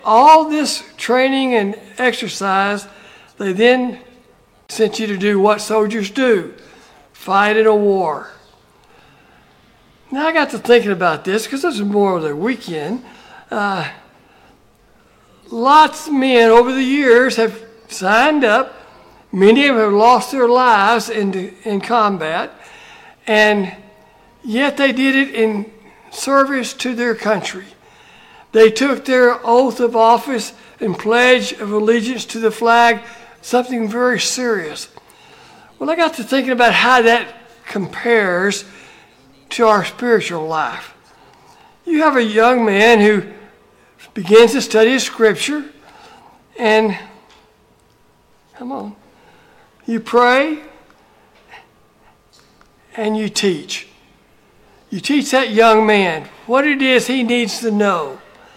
All this training and exercise, they then sent you to do what soldiers do, fight in a war. Now I got to thinking about this because this is more of the weekend. Lots of men over the years have signed up. Many of them have lost their lives in combat, and yet they did it in service to their country. They took their oath of office and pledge of allegiance to the flag, something very serious. Well, I got to thinking about how that compares to our spiritual life. You have a young man who begins to study Scripture, and you pray and you teach. You teach that young man what it is he needs to know.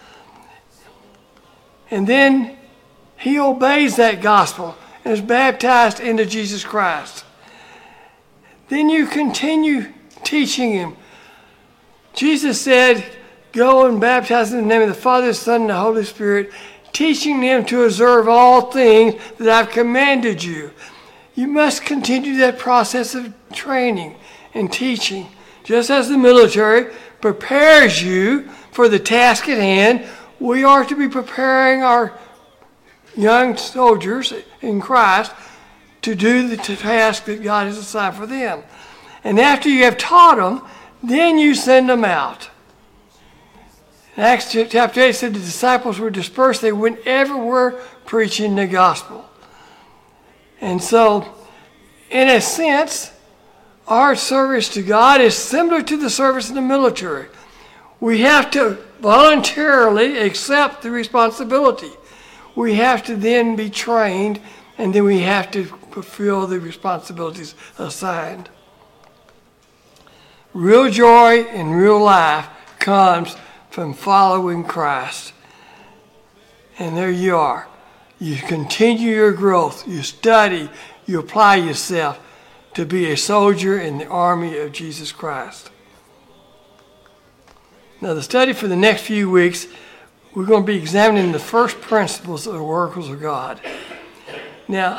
And then he obeys that gospel and is baptized into Jesus Christ. Then you continue teaching him. Jesus said, go and baptize in the name of the Father, the Son, and the Holy Spirit, teaching them to observe all things that I've commanded you. You must continue that process of training and teaching. Just as the military prepares you for the task at hand, we are to be preparing our young soldiers in Christ to do the task that God has assigned for them. And after you have taught them, then you send them out. In Acts chapter 8 said the disciples were dispersed. They went everywhere preaching the gospel. And so, in a sense, our service to God is similar to the service in the military. We have to voluntarily accept the responsibility. We have to then be trained, and then we have to fulfill the responsibilities assigned. Real joy in real life comes from following Christ. And there you are. You continue your growth. You study. You apply yourself to be a soldier in the army of Jesus Christ. Now, the study for the next few weeks, we're going to be examining the first principles of the oracles of God. Now,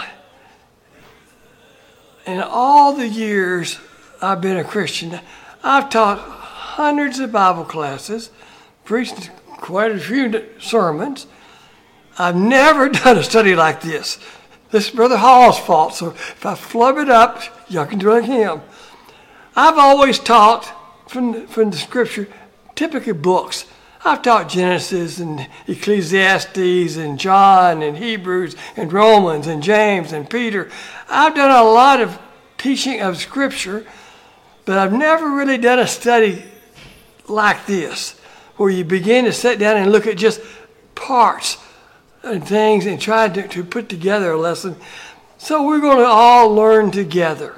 in all the years I've been a Christian, I've taught hundreds of Bible classes, preached quite a few sermons. I've never done a study like this. This is Brother Hall's fault, so if I flub it up, y'all can do it like him. I've always taught from the Scripture, typically books. I've taught Genesis and Ecclesiastes and John and Hebrews and Romans and James and Peter. I've done a lot of teaching of Scripture, but I've never really done a study like this, where you begin to sit down and look at just parts and things and try to put together a lesson. So we're going to all learn together.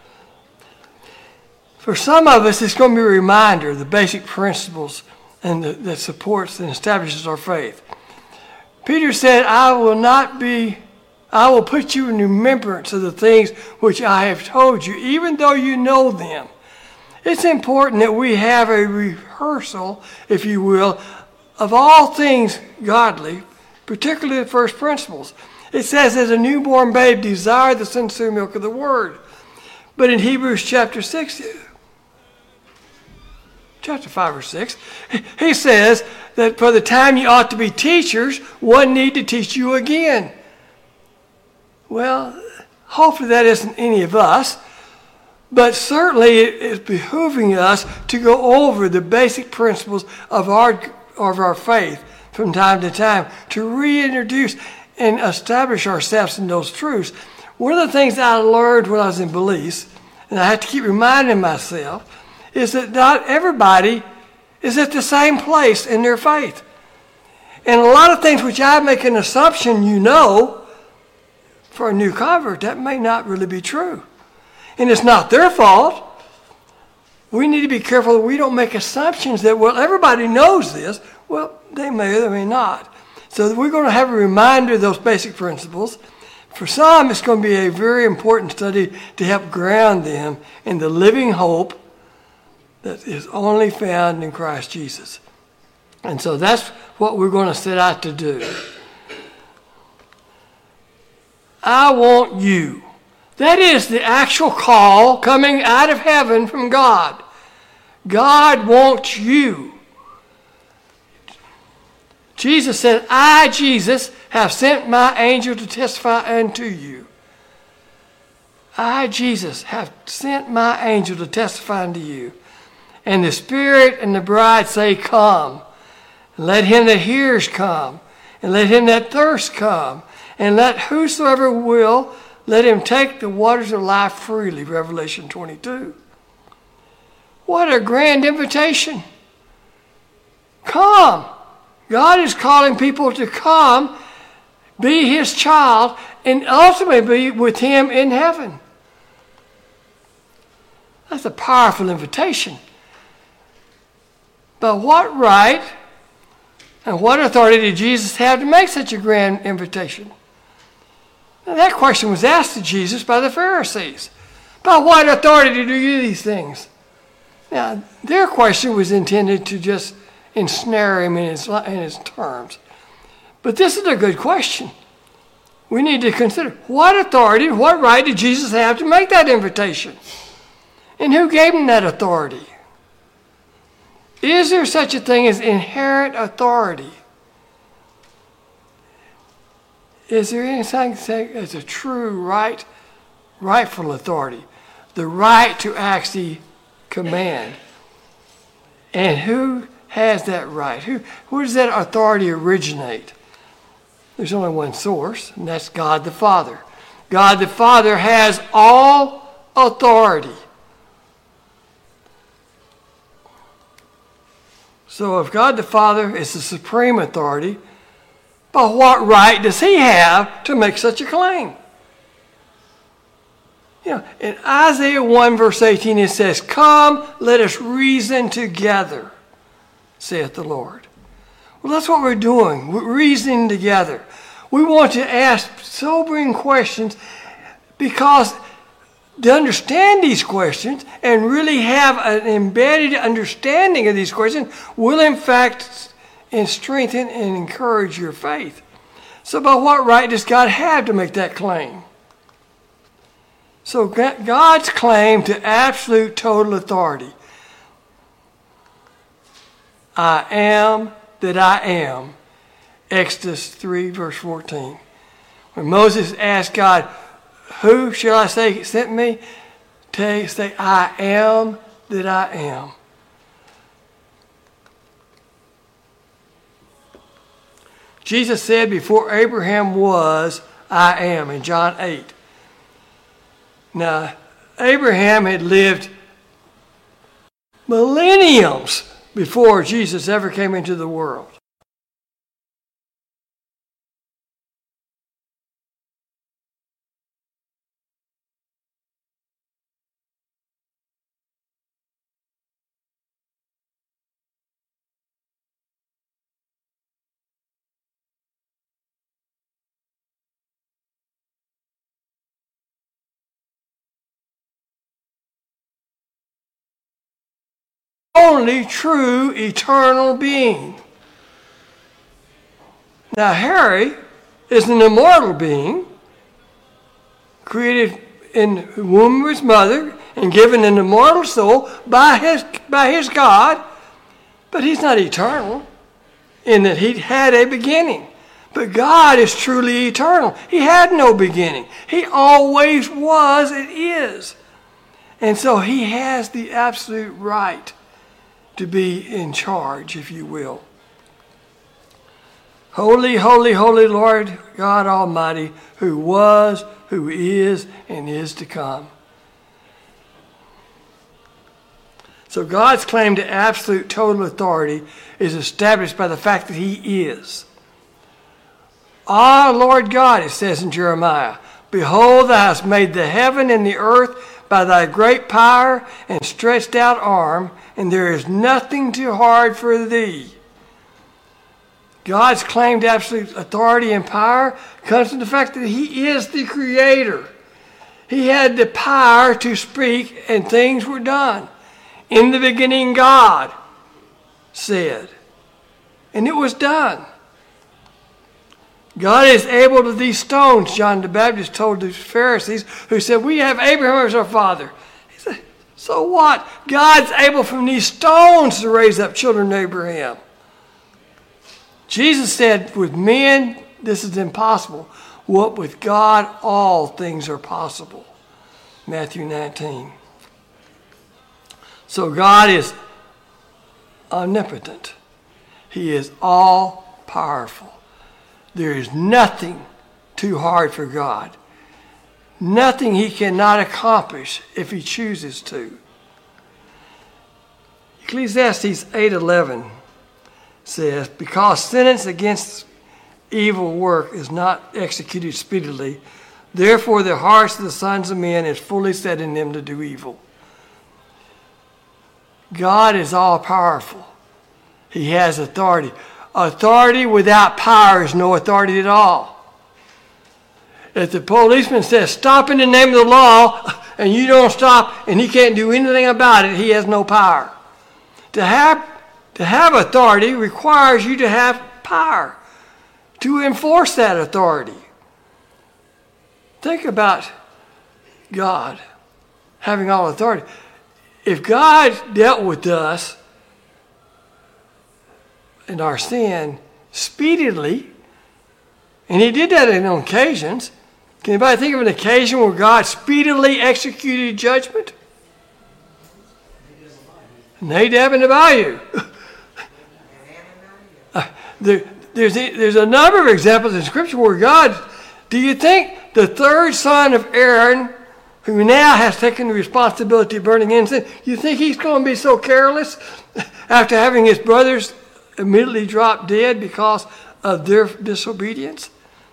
For some of us, it's going to be a reminder of the basic principles and that supports and establishes our faith. Peter said, I will put you in remembrance of the things which I have told you, even though you know them. It's important that we have a rehearsal, if you will, of all things godly, particularly the first principles. It says, as a newborn babe, desire the sincere milk of the word. But in Hebrews chapter 5 or 6, he says that for the time you ought to be teachers, one need to teach you again. Well, hopefully that isn't any of us, but certainly it is behooving us to go over the basic principles of our faith from time to time, to reintroduce and establish ourselves in those truths. One of the things I learned when I was in Belize, and I have to keep reminding myself, is that not everybody is at the same place in their faith. And a lot of things which I make an assumption for a new convert, that may not really be true. And it's not their fault. We need to be careful that we don't make assumptions that, well, everybody knows this. Well, they may or they may not. So we're going to have a reminder of those basic principles. For some, it's going to be a very important study to help ground them in the living hope that is only found in Christ Jesus. And so that's what we're going to set out to do. I want you. That is the actual call coming out of heaven from God. God wants you. Jesus said, I, Jesus, have sent my angel to testify unto you. I, Jesus, have sent my angel to testify unto you. And the Spirit and the bride say, come. And let him that hears come. And let him that thirsts come. And let whosoever will, let him take the waters of life freely. Revelation 22. What a grand invitation. Come. God is calling people to come, be his child, and ultimately be with him in heaven. That's a powerful invitation. But what right and what authority did Jesus have to make such a grand invitation? Now, that question was asked to Jesus by the Pharisees. By what authority do you do these things? Now, their question was intended to just ensnare him in his terms. But this is a good question. We need to consider what authority, what right did Jesus have to make that invitation? And who gave him that authority? Is there such a thing as inherent authority? Is there anything as a true rightful authority? The right to actually command. And who has that right? Where does that authority originate? There's only one source, and that's God the Father. God the Father has all authority. So if God the Father is the supreme authority, by what right does he have to make such a claim? You know, in Isaiah 1 verse 18 it says, come, let us reason together, saith the Lord. Well, that's what we're doing. We're reasoning together. We want to ask sobering questions because to understand these questions and really have an embedded understanding of these questions will in fact strengthen and encourage your faith. So by what right does God have to make that claim? So God's claim to absolute total authority. I am that I am. Exodus 3 verse 14. When Moses asked God, who shall I say sent me? Say, I am that I am. Jesus said before Abraham was, I am, in John 8. Now, Abraham had lived millenniums before Jesus ever came into the world. Only true eternal being. Now Harry is an immortal being, created in the womb of his mother and given an immortal soul by his God, but he's not eternal in that he had a beginning. But God is truly eternal. He had no beginning. He always was and is. And so he has the absolute right to be in charge, if you will. Holy, holy, holy Lord God Almighty, who was, who is, and is to come. So God's claim to absolute total authority is established by the fact that he is. Ah, Lord God, it says in Jeremiah, behold, thou hast made the heaven and the earth by thy great power and stretched out arm, and there is nothing too hard for thee. God's claim to absolute authority and power comes from the fact that he is the creator. He had the power to speak and things were done. In the beginning, God said. And it was done. God is able to these stones, John the Baptist told the Pharisees, who said, we have Abraham as our father. He said, so what? God's able from these stones to raise up children of Abraham. Jesus said, with men, this is impossible. What with God, all things are possible. Matthew 19. So God is omnipotent. He is all powerful. There is nothing too hard for God. Nothing he cannot accomplish if he chooses to. Ecclesiastes 8:11 says, because sentence against evil work is not executed speedily, therefore the hearts of the sons of men is fully set in them to do evil. God is all powerful. He has authority. Authority without power is no authority at all. If the policeman says, stop in the name of the law, and you don't stop, and he can't do anything about it, he has no power. To have authority requires you to have power to enforce that authority. Think about God having all authority. If God dealt with us in our sin speedily, and he did that on occasions, can anybody think of an occasion where God speedily executed judgment? Nadab and Abihu. There's a number of examples in Scripture where God, do you think the third son of Aaron, who now has taken the responsibility of burning incense, you think he's going to be so careless after having his brothers immediately drop dead because of their disobedience?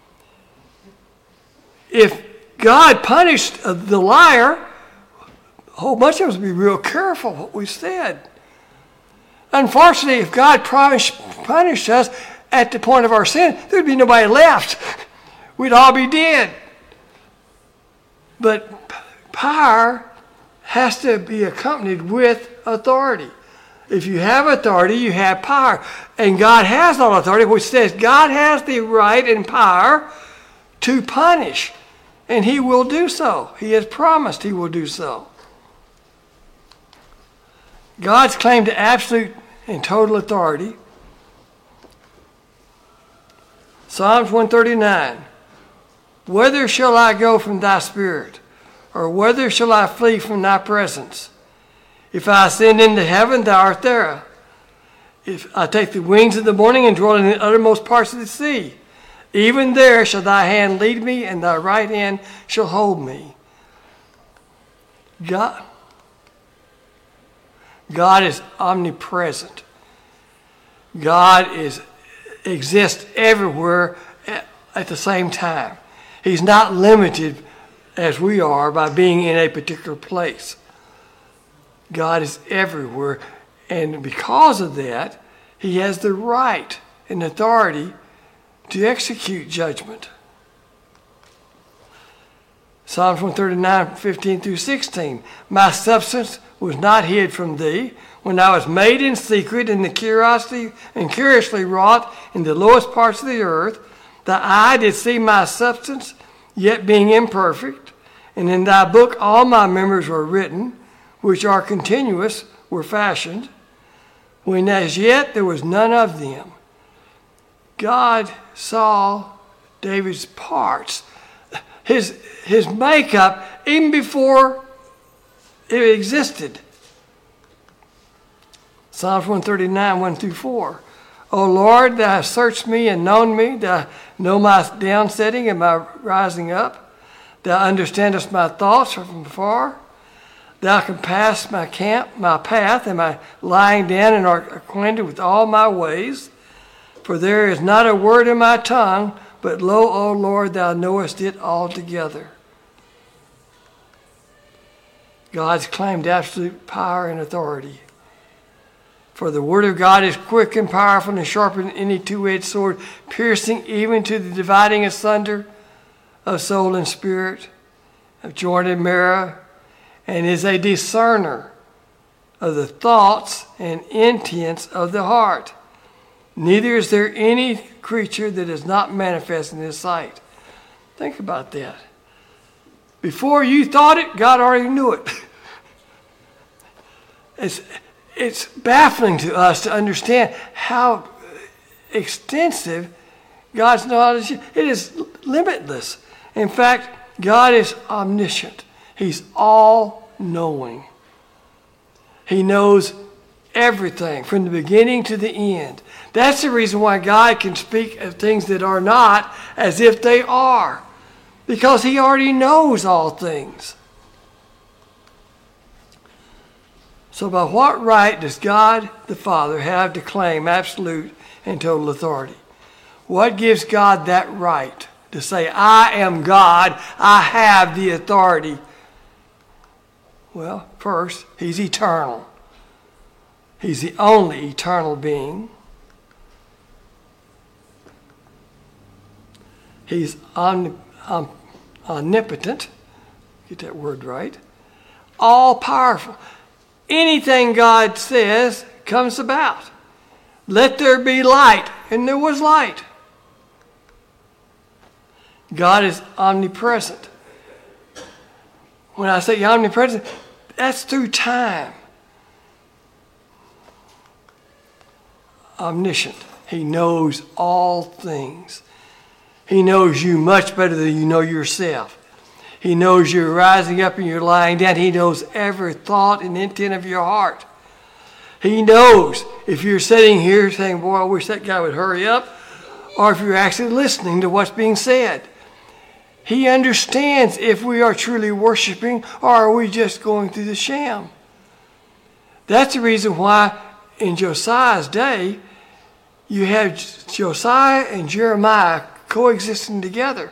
If God punished the liar, a whole bunch of us would be real careful what we said. Unfortunately, if God punished us at the point of our sin, there'd be nobody left. We'd all be dead. But power has to be accompanied with authority. If you have authority, you have power. And God has all authority, which says God has the right and power to punish. And he will do so. He has promised he will do so. God's claim to absolute and total authority. Psalms 139. Whither shall I go from thy spirit? Or whither shall I flee from thy presence? If I ascend into heaven, thou art there. If I take the wings of the morning and dwell in the uttermost parts of the sea, even there shall thy hand lead me, and thy right hand shall hold me. God is omnipresent. God exists everywhere at the same time. He's not limited as we are by being in a particular place. God is everywhere, and because of that, he has the right and authority to execute judgment. Psalms 139, 15 through 16. My substance was not hid from thee when I was made in secret in the curiously wrought in the lowest parts of the earth. The eye did see my substance, yet being imperfect, and in thy book all my members were written, which are continuous, were fashioned, when as yet there was none of them. God saw David's parts, his makeup, even before it existed. Psalms 139, 1 through 4. O Lord, thou hast searched me and known me. Thou know my downsetting and my rising up. Thou understandest my thoughts from afar. Thou compassest my camp, my path, and my lying down, and art acquainted with all my ways. For there is not a word in my tongue, but lo, O Lord, thou knowest it altogether. God's claimed absolute power and authority. For the word of God is quick and powerful and sharper than any two-edged sword, piercing even to the dividing asunder of soul and spirit, of joint and marrow, and is a discerner of the thoughts and intents of the heart. Neither is there any creature that is not manifest in his sight. Think about that. Before you thought it, God already knew it. It's baffling to us to understand how extensive God's knowledge is. It is limitless. In fact, God is omniscient. He's all-knowing. He knows everything from the beginning to the end. That's the reason why God can speak of things that are not as if they are, because he already knows all things. So by what right does God the Father have to claim absolute and total authority? What gives God that right to say, I am God, I have the authority? Well, first, he's eternal. He's the only eternal being. He's omnipotent. Get that word right. All-powerful. Anything God says comes about. Let there be light, and there was light. God is omnipresent. When I say omnipresent, that's through time. Omniscient. He knows all things. He knows you much better than you know yourself. He knows you're rising up and you're lying down. He knows every thought and intent of your heart. He knows if you're sitting here saying, boy, I wish that guy would hurry up, or if you're actually listening to what's being said. He understands if we are truly worshiping or are we just going through the sham. That's the reason why in Josiah's day, you have Josiah and Jeremiah coexisting together.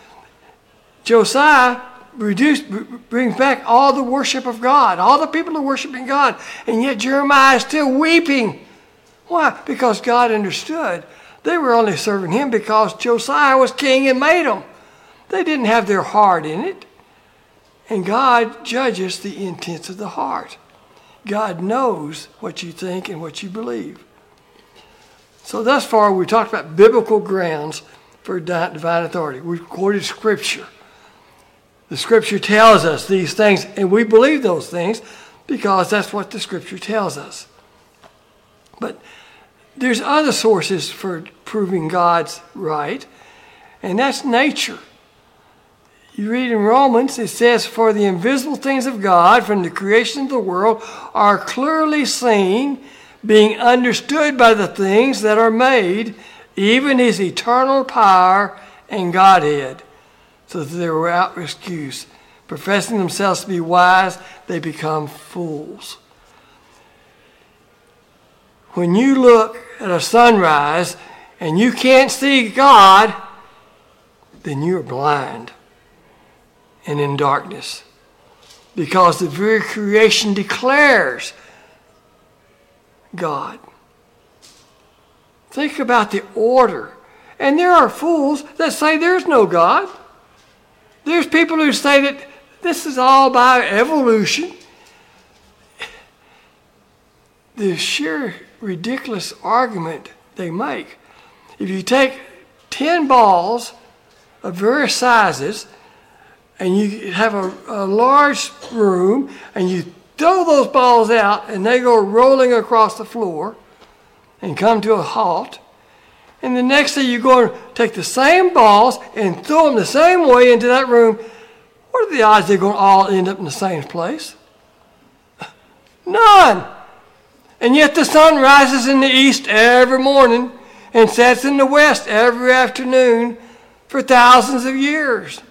Josiah brings back all the worship of God. All the people are worshiping God. And yet Jeremiah is still weeping. Why? Because God understood. They were only serving him because Josiah was king and made them. They didn't have their heart in it. And God judges the intents of the heart. God knows what you think and what you believe. So thus far, we talked about biblical grounds for divine authority. We've quoted Scripture. The Scripture tells us these things, and we believe those things because that's what the Scripture tells us. But there's other sources for proving God's right, and that's nature. You read in Romans, it says, for the invisible things of God from the creation of the world are clearly seen, being understood by the things that are made, even his eternal power and Godhead, so that they were without excuse. Professing themselves to be wise, they become fools. When you look at a sunrise and you can't see God, then you're blind and in darkness. Because the very creation declares God. Think about the order. And there are fools that say there's no God. There's people who say that this is all by evolution. The sheer ridiculous argument they make. If you take 10 balls of various sizes and you have a large room and you throw those balls out and they go rolling across the floor and come to a halt, and the next thing you go and take the same balls and throw them the same way into that room, what are the odds they're going to all end up in the same place? None. And yet the sun rises in the east every morning and sets in the west every afternoon for thousands of years.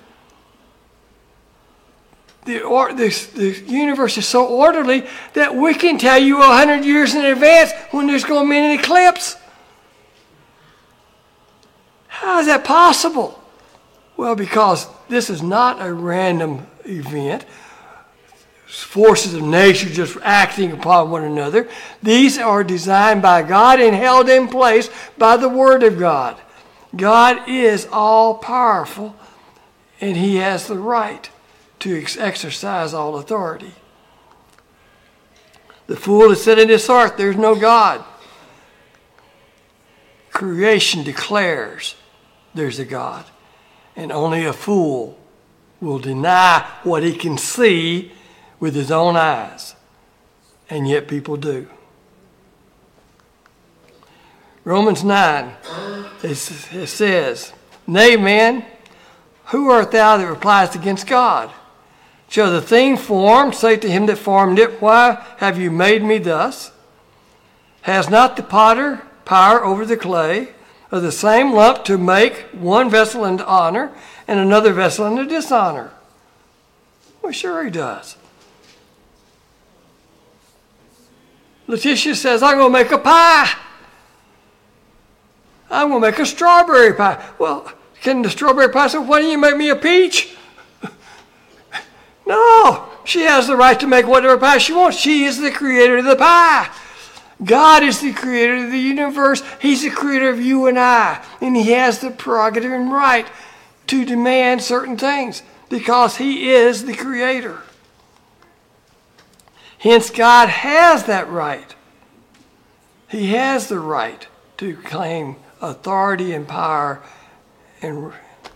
The universe is so orderly that we can tell you 100 years in advance when there's going to be an eclipse. How is that possible? Well, because this is not a random event. Forces of nature just acting upon one another. These are designed by God and held in place by the Word of God. God is all-powerful, and he has the right to exercise all authority. The fool has said in his heart, there's no God. creation declares there's a God. And only a fool will deny what he can see with his own eyes. And yet people do. Romans 9, it says, Nay, man, who art thou that repliest against God? Shall the thing formed say to him that formed it, Why have you made me thus? Has not the potter power over the clay of the same lump to make one vessel into honor and another vessel into dishonor? Well, sure he does. Letitia says, I'm going to make a pie. I'm going to make a strawberry pie. Well, can the strawberry pie say, why don't you make me a peach? No, she has the right to make whatever pie she wants. She is the creator of the pie. God is the creator of the universe. He's the creator of you and I. And he has the prerogative and right to demand certain things because he is the creator. Hence, God has that right. He has the right to claim authority and power. And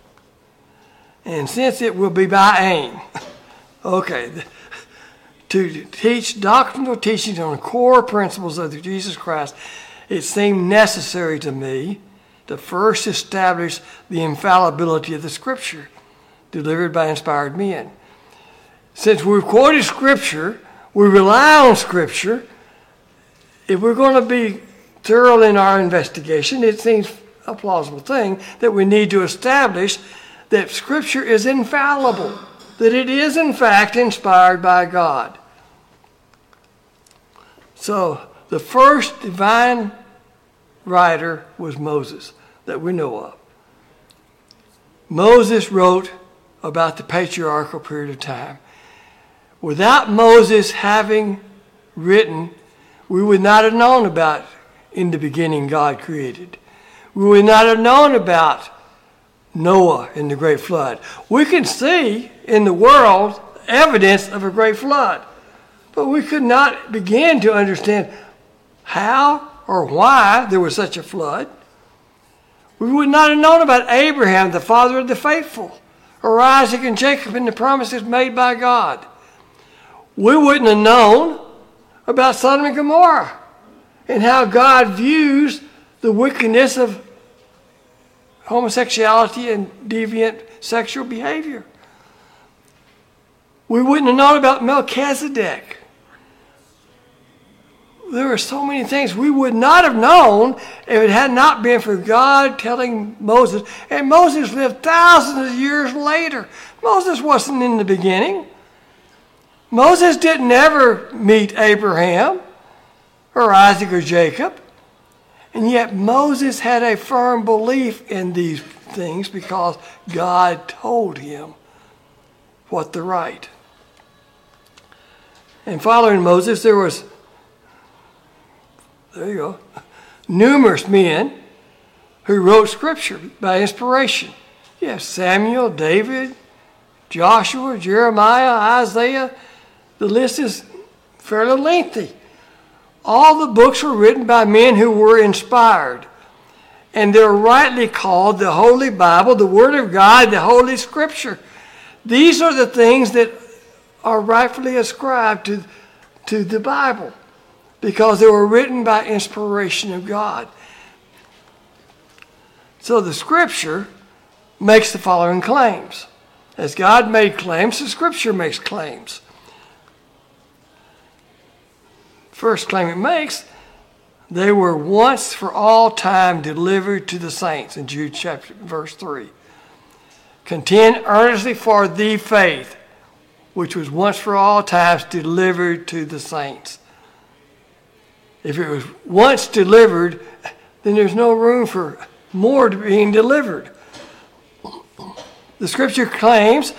since it will be by aim, okay, to teach doctrinal teachings on the core principles of Jesus Christ, it seemed necessary to me to first establish the infallibility of the Scripture delivered by inspired men. Since we've quoted Scripture, we rely on Scripture. If we're going to be thorough in our investigation, it seems a plausible thing that we need to establish that Scripture is infallible, that it is in fact inspired by God. So the first divine writer was Moses that we know of. Moses wrote about the patriarchal period of time. Without Moses having written, we would not have known about in the beginning God created. We would not have known about Noah and the great flood. We can see in the world evidence of a great flood, but we could not begin to understand how or why there was such a flood. We would not have known about Abraham, the father of the faithful, or Isaac and Jacob and the promises made by God. We wouldn't have known about Sodom and Gomorrah and how God views the wickedness of homosexuality and deviant sexual behavior. We wouldn't have known about Melchizedek. There are so many things we would not have known if it had not been for God telling Moses. And Moses lived thousands of years later. Moses wasn't in the beginning. Moses didn't ever meet Abraham or Isaac or Jacob. And yet Moses had a firm belief in these things because God told him what to write. And following Moses, there was, numerous men who wrote Scripture by inspiration. Yes, Samuel, David, Joshua, Jeremiah, Isaiah. The list is fairly lengthy. All the books were written by men who were inspired. And they're rightly called the Holy Bible, the Word of God, the Holy Scripture. These are the things that are rightfully ascribed to the Bible because they were written by inspiration of God. So the Scripture makes the following claims. As God made claims, the Scripture makes claims. First claim it makes, they were once for all time delivered to the saints in Jude chapter verse 3. Contend earnestly for the faith, which was once for all times delivered to the saints. If it was once delivered, then there's no room for more to being delivered. The Scripture claims,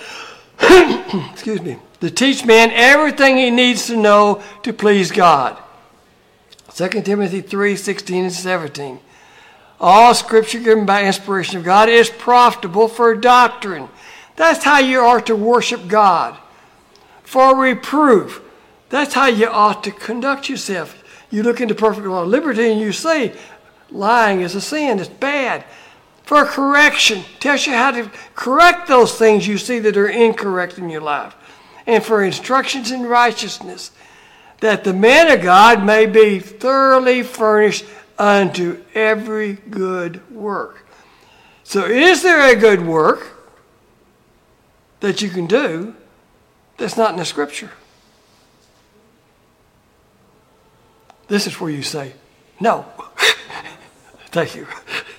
to teach man everything he needs to know to please God. 2 Timothy 3:16 and 17. All Scripture given by inspiration of God is profitable for doctrine. That's how you are to worship God. For reproof. That's how you ought to conduct yourself. You look into perfect law of liberty and you say, Lying is a sin. It's bad. For correction, tells you how to correct those things you see that are incorrect in your life. And for instructions in righteousness, that the man of God may be thoroughly furnished unto every good work. So is there a good work that you can do that's not in the Scripture? This is where you say, no. Thank you.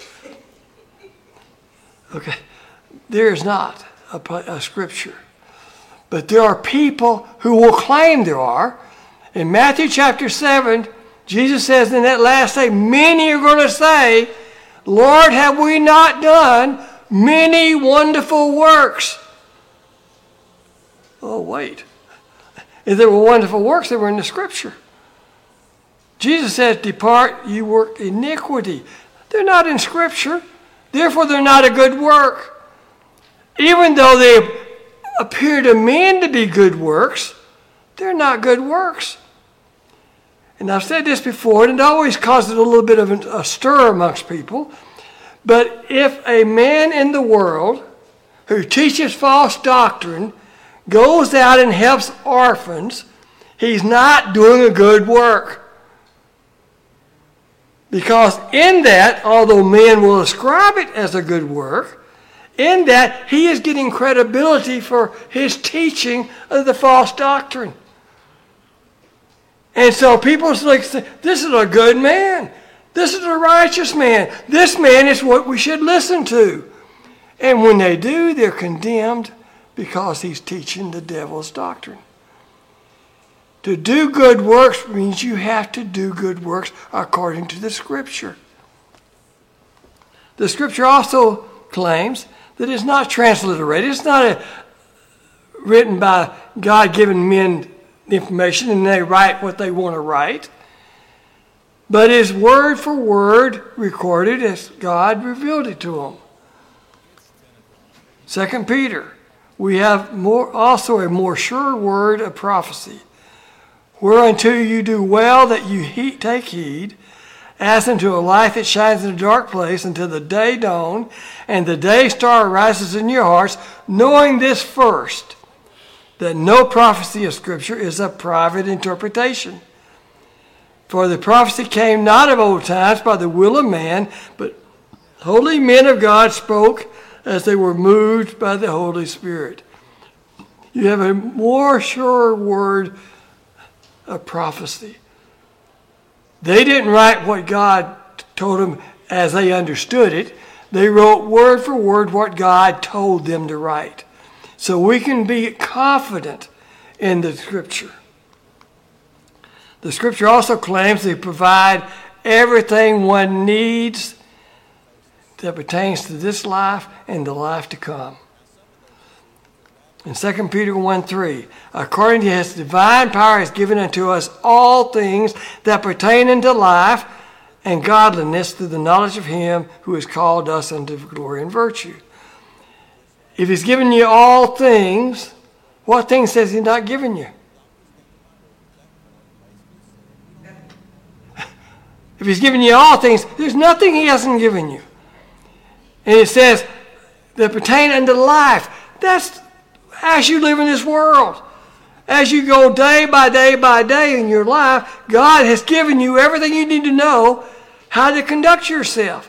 Okay. There is not a Scripture. But there are people who will claim there are. In Matthew chapter 7, Jesus says in that last day, many are going to say, Lord, have we not done many wonderful works? Oh, wait. If there were wonderful works, they were in the Scripture. Jesus says, depart, you work iniquity. They're not in Scripture. Therefore, they're not a good work. Even though they appear to men to be good works, they're not good works. And I've said this before, and it always causes a little bit of a stir amongst people. But if a man in the world who teaches false doctrine goes out and helps orphans, he's not doing a good work. Because in that, although men will ascribe it as a good work, in that he is getting credibility for his teaching of the false doctrine. And so people like say, this is a good man. This is a righteous man. This man is what we should listen to. And when they do, they're condemned because he's teaching the devil's doctrine. To do good works means you have to do good works according to the Scripture. The Scripture also claims that it's not transliterated. It's not written by God giving men information and they write what they want to write. But it's word for word recorded as God revealed it to them. 2 Peter, we have also a more sure word of prophecy. Whereunto you do well that you take heed, as unto a light that shines in a dark place until the day dawn, and the day star rises in your hearts, knowing this first, that no prophecy of Scripture is a private interpretation. For the prophecy came not of old times by the will of man, but holy men of God spoke as they were moved by the Holy Spirit. You have a more sure word of prophecy. They didn't write what God told them as they understood it. They wrote word for word what God told them to write. So we can be confident in the Scripture. The Scripture also claims they provide everything one needs that pertains to this life and the life to come. In 2 Peter 1:3, according to his divine power has given unto us all things that pertain unto life and godliness through the knowledge of him who has called us unto glory and virtue. If he's given you all things, what things has he not given you? If he's given you all things, there's nothing he hasn't given you. And it says that pertain unto life. That's as you live in this world. As you go day by day by day in your life, God has given you everything you need to know how to conduct yourself.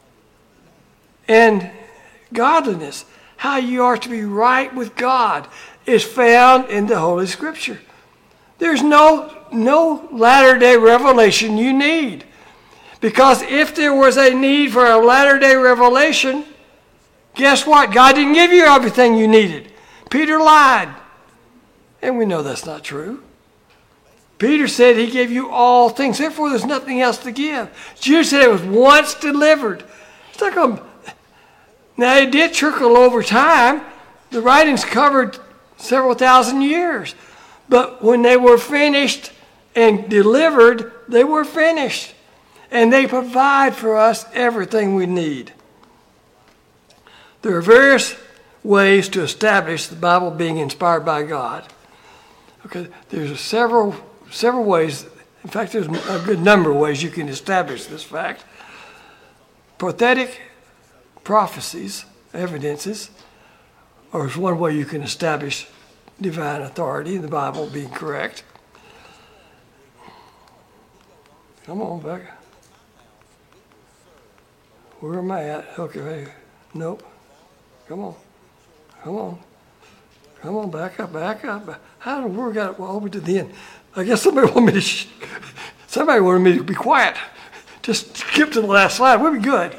And godliness, how you are to be right with God, is found in the Holy Scripture. There's no latter-day revelation you need. Because if there was a need for a latter-day revelation, guess what? God didn't give you everything you needed. Peter lied. And we know that's not true. Peter said he gave you all things. Therefore, there's nothing else to give. Jude said it was once delivered. It's like now, it did trickle over time. The writings covered several thousand years. But when they were finished and delivered, they were finished. And they provide for us everything we need. There are various ways to establish the Bible being inspired by God. Okay, there's several ways. In fact, there's a good number of ways you can establish this fact. Prophetic prophecies, evidences, or is one way you can establish divine authority in the Bible being correct. Come on, back. Where am I at? Okay, nope. Come on. Come on. Come on, back up. How in the world got it all the way to the end? I guess somebody wanted me to be quiet. Just skip to the last slide. We'll be good.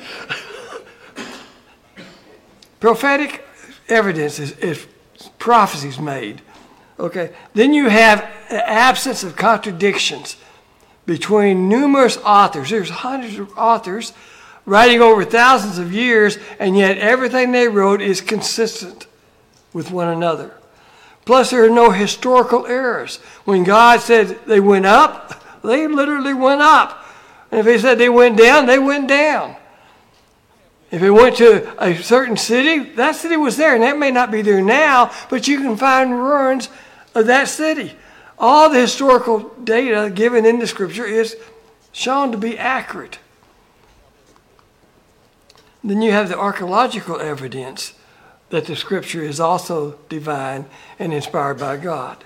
Prophetic evidence is prophecies made. Okay. Then you have the absence of contradictions between numerous authors. There's hundreds of authors writing over thousands of years, and yet everything they wrote is consistent with one another. Plus, there are no historical errors. When God said they went up, they literally went up. And if he said they went down, they went down. If they went to a certain city, that city was there, and that may not be there now, but you can find ruins of that city. All the historical data given in the Scripture is shown to be accurate. Then you have the archaeological evidence that the Scripture is also divine and inspired by God.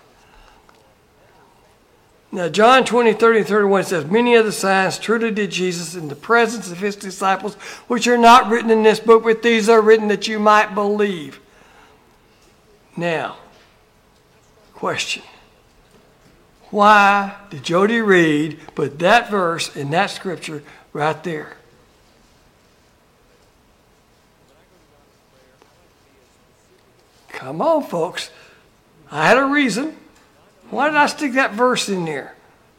Now, John 20, 30, and 31 says, many of the signs truly did Jesus in the presence of his disciples, which are not written in this book, but these are written that you might believe. Now, question. Why did Jody Reed put that verse in that Scripture right there? Come on, folks. I had a reason. Why did I stick that verse in there?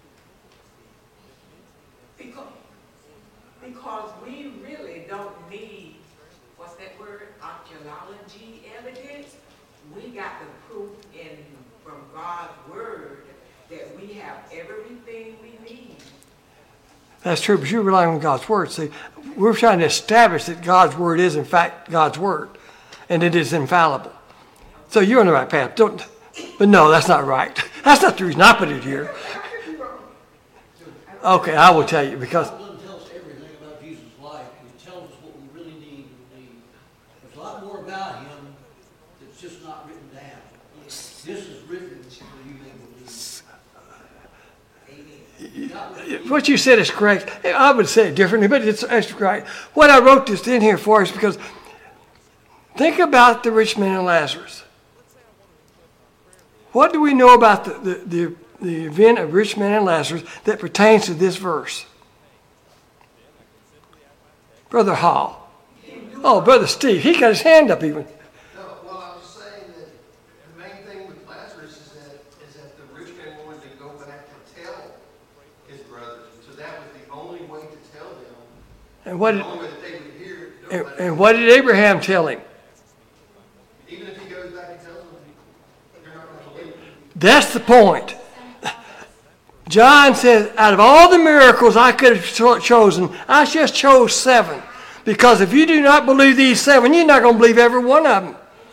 Because we really don't need, what's that word, archaeology evidence. We got the proof from God's word that we have everything we need. That's true, but you're relying on God's word. See, we're trying to establish that God's word is, in fact, God's word, and it is infallible. So you're on the right path. But no, that's not right. That's not the reason I put it here. Okay, I will tell you because. God doesn't tell us everything about Jesus' life. He tells us what we really need. There's a lot more about him that's just not written down. This is written so you may believe. What you said is correct. I would say it differently, but it's right. What I wrote this in here for is because think about the rich man and Lazarus. What do we know about the event of rich man and Lazarus that pertains to this verse? Brother Hall. Oh, Brother Steve. He got his hand up even. No, well, I was saying that the main thing with Lazarus is that the rich man wanted to go back to tell his brothers. So that was the only way to tell them. And what the only way that they would hear it. And what did Abraham tell him? Even if he goes back and tells them, they're not going to believe him. That's the point. John says, out of all the miracles I could have chosen, I just chose 7. Because if you do not believe these 7, you're not going to believe every one of them.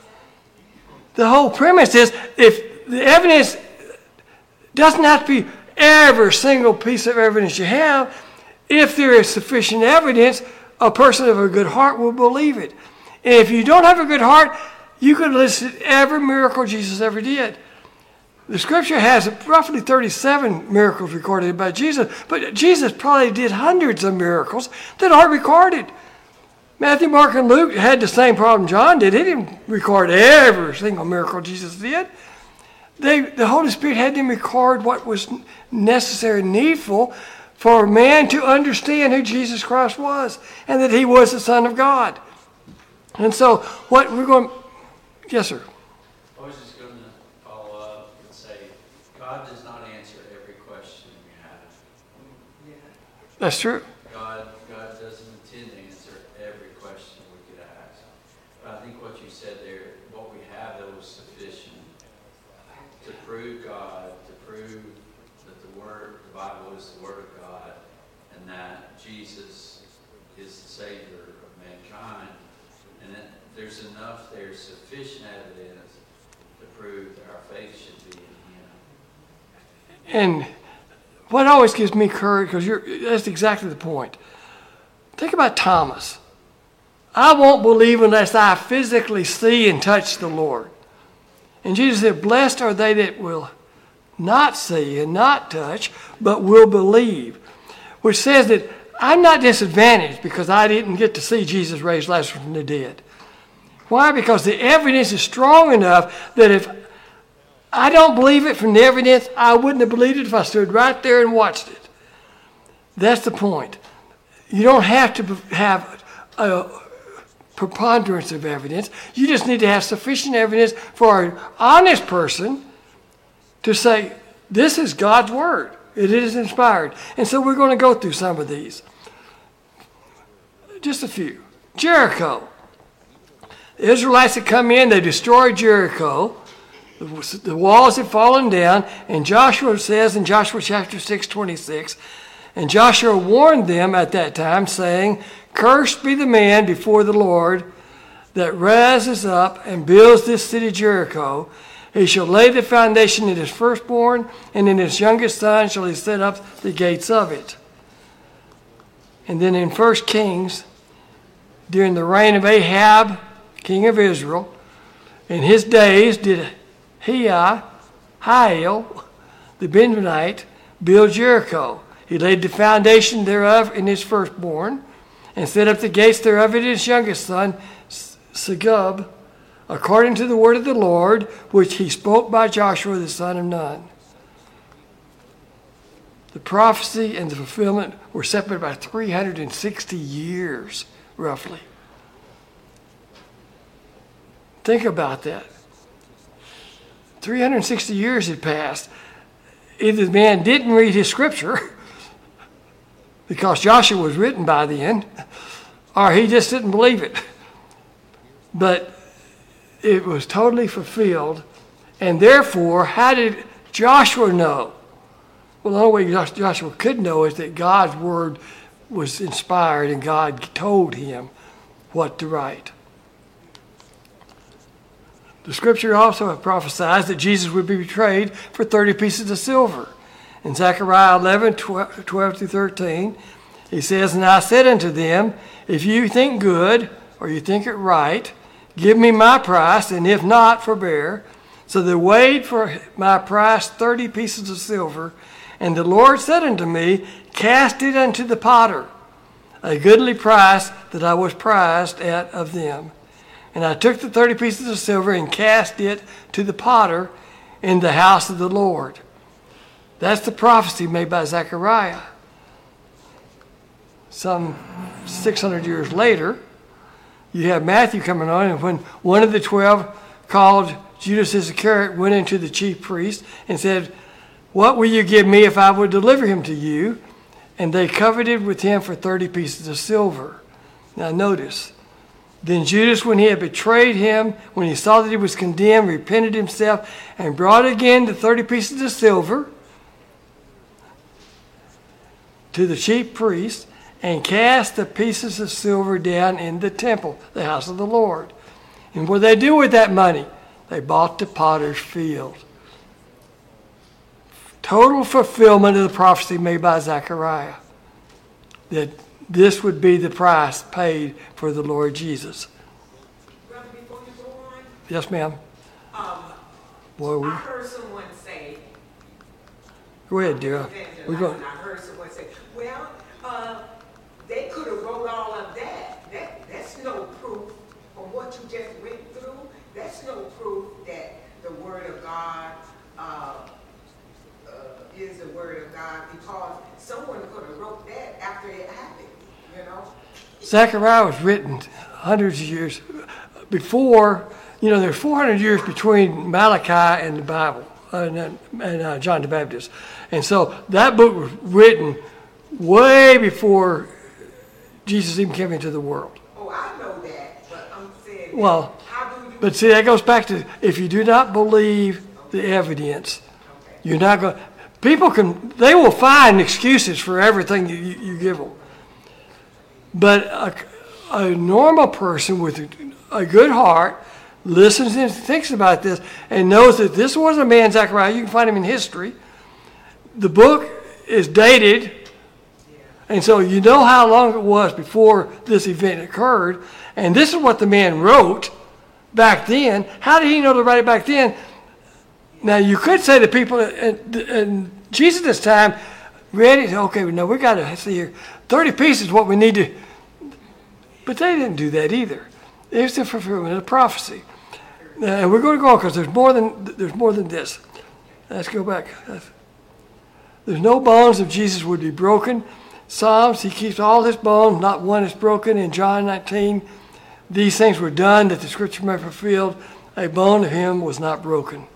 The whole premise is, if the evidence doesn't have to be every single piece of evidence you have, if there is sufficient evidence, a person of a good heart will believe it. And if you don't have a good heart, you could list every miracle Jesus ever did. The Scripture has roughly 37 miracles recorded by Jesus, but Jesus probably did hundreds of miracles that aren't recorded. Matthew, Mark, and Luke had the same problem John did. He didn't record every single miracle Jesus did. The Holy Spirit had them record what was necessary and needful for man to understand who Jesus Christ was and that he was the Son of God. And so what we're going... Yes, sir. I was just going to follow up and say, God does not answer every question we have. That's true. God doesn't intend to answer every question we could ask. But I think what you said there, what we have that was sufficient to prove God, to prove that the Bible is the Word of God, and that Jesus is the Savior of mankind. And that there's enough there, sufficient evidence to prove that our faith should be in Him. And what always gives me courage, because that's exactly the point. Think about Thomas. I won't believe unless I physically see and touch the Lord. And Jesus said, blessed are they that will not see and not touch, but will believe. Which says that I'm not disadvantaged because I didn't get to see Jesus raise Lazarus from the dead. Why? Because the evidence is strong enough that if I don't believe it from the evidence, I wouldn't have believed it if I stood right there and watched it. That's the point. You don't have to have a preponderance of evidence. You just need to have sufficient evidence for an honest person to say, this is God's word. It is inspired. And so we're going to go through some of these. Just a few. Jericho. The Israelites had come in, they destroyed Jericho. The walls had fallen down, and Joshua says in Joshua chapter 6:26, and Joshua warned them at that time, saying, cursed be the man before the Lord that rises up and builds this city Jericho. He shall lay the foundation in his firstborn, and in his youngest son shall he set up the gates of it. And then in 1 Kings, during the reign of Ahab, king of Israel, in his days did Hiel, the Benjaminite, build Jericho. He laid the foundation thereof in his firstborn, and set up the gates thereof in his youngest son, Segub, according to the word of the Lord, which he spoke by Joshua the son of Nun. The prophecy and the fulfillment were separated by 360 years, roughly. Think about that. 360 years had passed. Either the man didn't read his scripture, because Joshua was written by then, or he just didn't believe it. But it was totally fulfilled, and therefore, how did Joshua know? Well, the only way Joshua could know is that God's word was inspired and God told him what to write. The scripture also prophesies that Jesus would be betrayed for 30 pieces of silver. In Zechariah 11:12-13, he says, and I said unto them, if you think good, or you think it right, give me my price, and if not, forbear. So they weighed for my price 30 pieces of silver. And the Lord said unto me, cast it unto the potter, a goodly price that I was prized at of them. And I took the 30 pieces of silver and cast it to the potter in the house of the Lord. That's the prophecy made by Zechariah. Some 600 years later, you have Matthew coming on, and when one of the 12 called Judas Iscariot went into the chief priest and said, what will you give me if I would deliver him to you? And they coveted with him for 30 pieces of silver. Now notice, then Judas, when he had betrayed him, when he saw that he was condemned, repented himself and brought again the 30 pieces of silver to the chief priest and cast the pieces of silver down in the temple, the house of the Lord. And what did they do with that money? They bought the potter's field. Total fulfillment of the prophecy made by Zechariah, that this would be the price paid for the Lord Jesus. Brother, before you go on, Yes, ma'am. Boy, I heard someone say, go ahead, dear. We're going. I heard someone say, well, they could have wrote all of that. That's no proof from what you just went through. That's no proof that the Word of God is the Word of God, because someone could have wrote that after it happened, you know? Zechariah was written hundreds of years before. There's 400 years between Malachi and the Bible and John the Baptist. And so that book was written way before Jesus even came into the world. Oh, I know that, but I'm saying, Well, how do you... but see, that goes back to, if you do not believe the evidence, you're not going. People they will find excuses for everything you give them. But a normal person with a good heart listens and thinks about this and knows that this was a man, Zechariah. You can find him in history. The book is dated, and so you know how long it was before this event occurred, And this is what the man wrote back then. How did he know to write it back then? Now, you could say to people in Jesus' time read it, okay, no, we got to see here. 30 pieces is what we need to. But they didn't do that either. It's the fulfillment of prophecy. And we're going to go on because there's more than this. Let's go back. There's no bones of Jesus would be broken. Psalms, he keeps all his bones, not one is broken. In John 19, these things were done that the scripture may be fulfilled. A bone of him was not broken.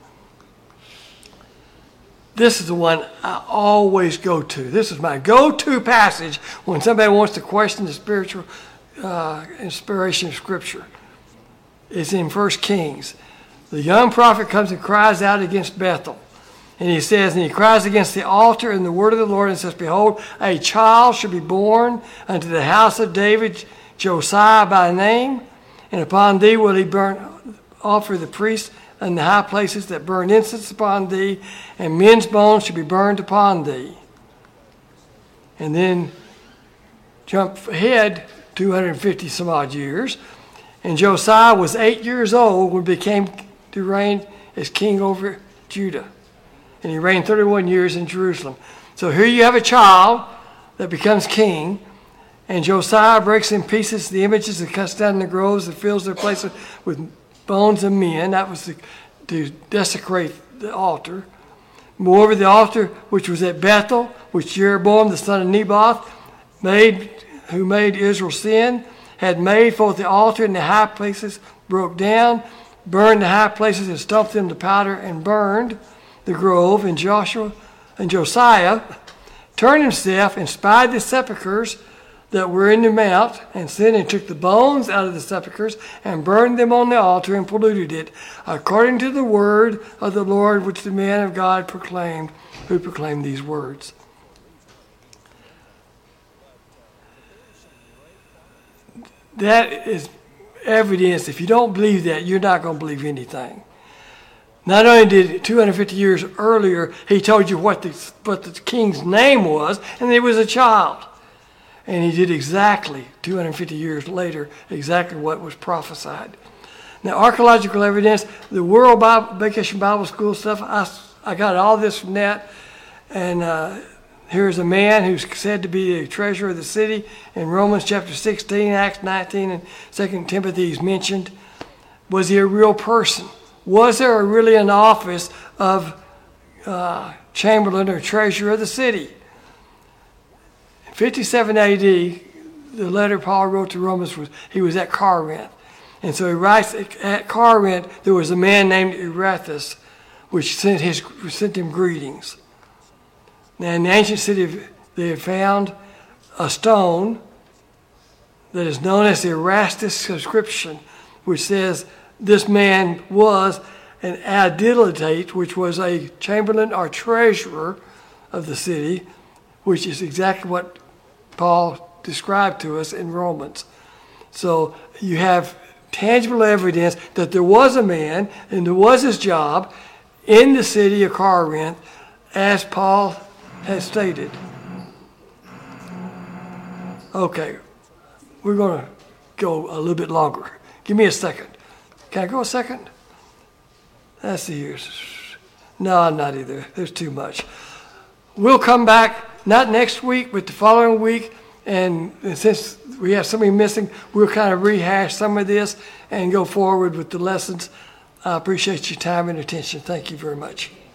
This is the one I always go to. This is my go-to passage when somebody wants to question the spiritual inspiration of Scripture. It's in 1 Kings. The young prophet comes and cries out against Bethel. And he says, and he cries against the altar and the word of the Lord and says, behold, a child shall be born unto the house of David, Josiah by name, and upon thee will he offer the priests and the high places that burn incense upon thee, and men's bones shall be burned upon thee. And then jump ahead 250 some odd years, and Josiah was 8 years old when he became to reign as king over Judah. And he reigned 31 years in Jerusalem. So here you have a child that becomes king, and Josiah breaks in pieces the images that cuts down in the groves and fills their places with bones of men. That was to desecrate the altar. Moreover, the altar which was at Bethel, which Jeroboam the son of Nebat who made Israel sin, had made for the altar, and the high places broke down, burned the high places, and stumped them to powder, and burned the grove. And Josiah turned himself and spied the sepulchres that were in the mount, and sent and took the bones out of the sepulchres, and burned them on the altar, and polluted it, according to the word of the Lord which the man of God proclaimed, who proclaimed these words. That is evidence. If you don't believe that, you're not going to believe anything. Not only did 250 years earlier, he told you what the king's name was, and it was a child. And he did exactly, 250 years later, exactly what was prophesied. Now, archaeological evidence, the World Vacation Bible School stuff, I got all this from that. And here's a man who's said to be the treasurer of the city. In Romans chapter 16, Acts 19, and 2 Timothy is mentioned. Was he a real person? Was there really an office of chamberlain or treasurer of the city? 57 AD, the letter Paul wrote to Romans he was at Corinth. And so he writes, at Corinth, there was a man named Erastus, which sent him greetings. Now, in the ancient city, they had found a stone that is known as the Erastus inscription, which says this man was an aediletate, which was a chamberlain or treasurer of the city, which is exactly what Paul described to us in Romans. So you have tangible evidence that there was a man and there was his job in the city of Corinth, as Paul has stated. Okay, we're going to go a little bit longer. Give me a second. Can I go a second? Let's see here. No, not either. There's too much. We'll come back. Not next week, but the following week. And since we have somebody missing, we'll kind of rehash some of this and go forward with the lessons. I appreciate your time and attention. Thank you very much.